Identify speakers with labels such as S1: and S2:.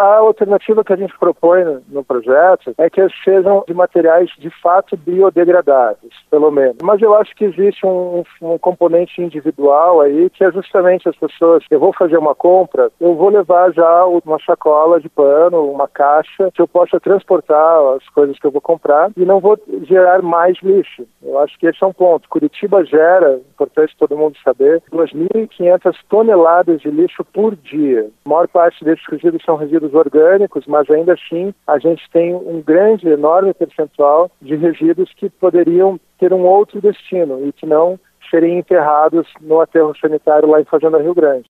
S1: A alternativa que a gente propõe no projeto é que sejam de materiais de fato biodegradáveis, pelo menos. Mas eu acho que existe um componente individual aí, que é justamente as pessoas, eu vou fazer uma compra, eu vou levar já uma sacola de pano, uma caixa, que eu possa transportar as coisas que eu vou comprar e não vou gerar mais lixo. Eu acho que esse é um ponto. Curitiba gera, importante todo mundo saber, 2.500 toneladas de lixo por dia. A maior parte desses resíduos são resíduos orgânicos, mas ainda assim a gente tem um grande, enorme percentual de resíduos que poderiam ter um outro destino e que não serem enterrados no aterro sanitário lá em Fazenda Rio Grande.